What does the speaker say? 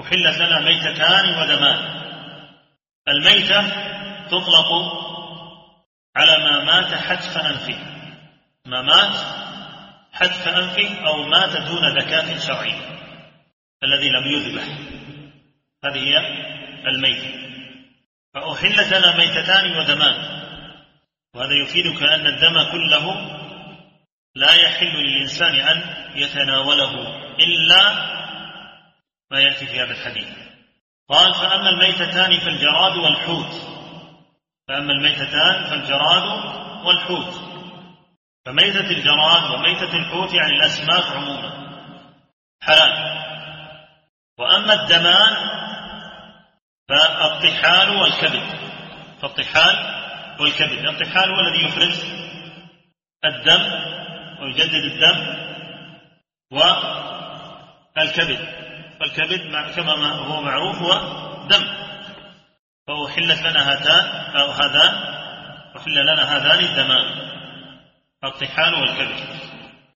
أحلت لنا ميتتان ودمان. الميتة تطلق على ما مات حتف أنفه، ما مات حتف أنفه أو مات دون ذكاة شرعية، الذي لم يذبح، هذه هي الميتة. فأحلت لنا ميتتان ودمان، وهذا يفيدك أن الدم كله لا يحل للإنسان أن يتناوله إلا ما يأتي في هذا الحديث. قال: فأما الميتتان فالجراد والحوت. فأما الميتتان فالجراد والحوت. فميتة الجراد وميتة الحوت يعني الأسماك عموما حلال. وأما الدمان فالطحال والكبد. فالطحال والكبد، الطحال هو الذي يفرز الدم ويجدد الدم، والكبد كما هو معروف هو دم. فأحلت لنا هذان الدمان، الطحال والكبد.